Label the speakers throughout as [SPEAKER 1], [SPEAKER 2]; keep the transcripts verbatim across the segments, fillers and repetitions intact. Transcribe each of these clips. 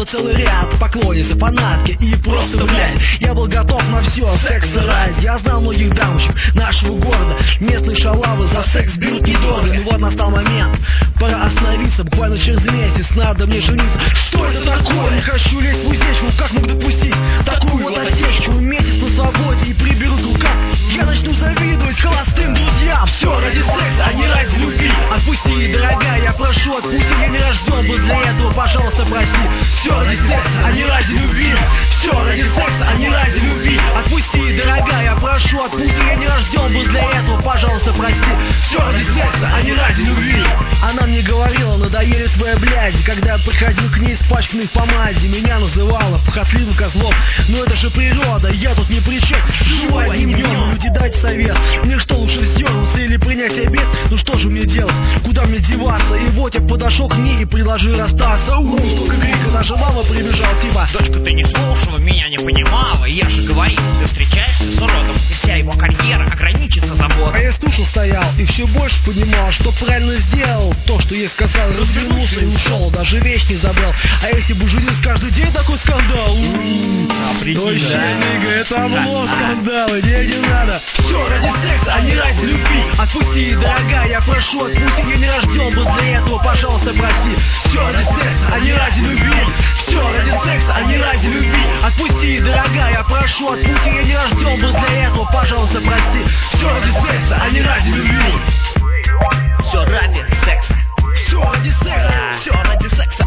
[SPEAKER 1] целый ряд поклонниц, фанатки и просто, блядь, я был готов на все, секс ради. Я знал многих дамочек нашего города, местные шалавы за секс берут недорого. Ну вот настал момент, пора остановиться, буквально через месяц надо мне жениться. Что это такое? Не хочу лезть в уздечку, как мог допустить такую вот осечку? Месяц на свободе и приберут рукам, я начну завидовать холостым друзьям. Все ради секса, а не ради любви. Отпусти, дорогая, я прошу, отпусти, я не рожден был для этого, пожалуйста, прости. Все ради секса, а не ради любви. Все ради секса, а не ради любви. Отпусти, дорогая, я прошу, отпусти, я не рожден был для этого, пожалуйста, прости. Все ради секса, а не ради любви. Она мне говорила, надоели твои бляди. Когда я приходил к ней с пачками в помаде, меня называла похотливым козлом. Но это же природа, я тут ни при чем. Живу одним днем, люди, дайте совет. Мне что, лучше вздернуться или принять обед? Ну что же мне делать, куда мне деваться? И вот я подошел к ней и предложил расстаться. У, столько крика, даже мама прибежала, типа:
[SPEAKER 2] дочка, ты не слушала, меня не понимала. Я же говорил, ты встречаешься с уродом, и вся его карьера ограничится забором.
[SPEAKER 1] А я слушал, стоял и все больше понимал, что правильно сделал. То, что ей сказал, развернулся и ушел, даже вещь не забрал. А если бы женился каждый день, такой скандал. Вообще, Мига, это обло скандалы, не, не надо. Все ради секса, а не ради любви. Отпусти, дорогая, я прошу, отпусти, я не рожден был для этого, пожалуйста, прости. Все ради секса, а не ради любви. Все ради секса, а не ради любви. Отпусти, дорогая, я прошу, отпусти, я не рожден был для этого, пожалуйста, прости. Все ради секса, а не ради любви.
[SPEAKER 2] Все ради секса.
[SPEAKER 1] Все ради секса.
[SPEAKER 2] Все ради секса.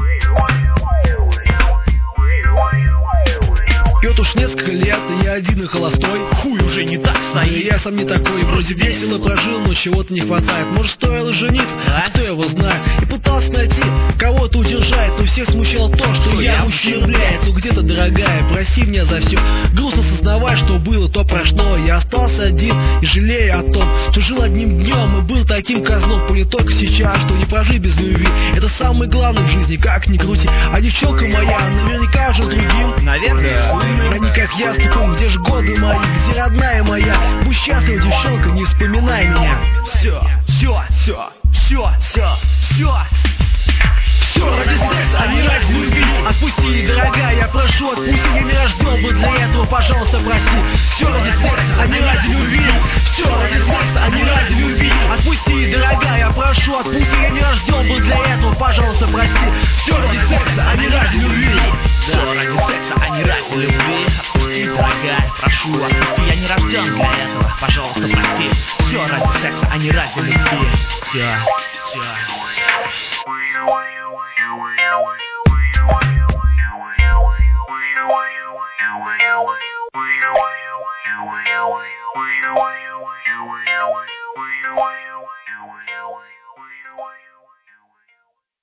[SPEAKER 1] И вот уж несколько лет, и я один и холостой.
[SPEAKER 2] Хуй уже не так
[SPEAKER 1] Да и
[SPEAKER 2] стоит.
[SPEAKER 1] я сам не такой, вроде весело прожил, но чего-то не хватает. Может, стоило жениться,
[SPEAKER 2] А?
[SPEAKER 1] кто его знает. И пытался найти кого-то удержать, но всех смущало то, что
[SPEAKER 2] Что
[SPEAKER 1] я
[SPEAKER 2] я
[SPEAKER 1] мужчина, блядь. Ну где-то, дорогая, прости меня за все. Грустно сознавать, что было, то прошло. Я остался один и жалею о том, что жил одним днем и был таким козлом. Понял только сейчас, что не прожить без любви. Это самое главное в жизни, как ни крути. А девчонка моя наверняка уже с другим.
[SPEAKER 2] Наверное,
[SPEAKER 1] А не как я с таком, где ж годы мои, где родная моя. Будь счастлива, девчонка, не вспоминай меня.
[SPEAKER 2] все, все, все, все, все, все.
[SPEAKER 1] Все ради секса, а не ради любви. Отпусти, дорогая, я прошу, отпусти, я не рожден был для этого, пожалуйста, прости. Все ради секса, а не ради любви. Все ради секса, а не ради любви. Отпусти, дорогая, я прошу, отпусти, я не рожден был для этого, пожалуйста, прости. Все ради секса, а не ради любви.
[SPEAKER 2] Все ради секса, а не ради любви. Отпусти, дорогая, прошу, отпусти, я не рожден для этого, пожалуйста, прости. Все ради секса, а не ради любви. Все, все.
[SPEAKER 3] Wow.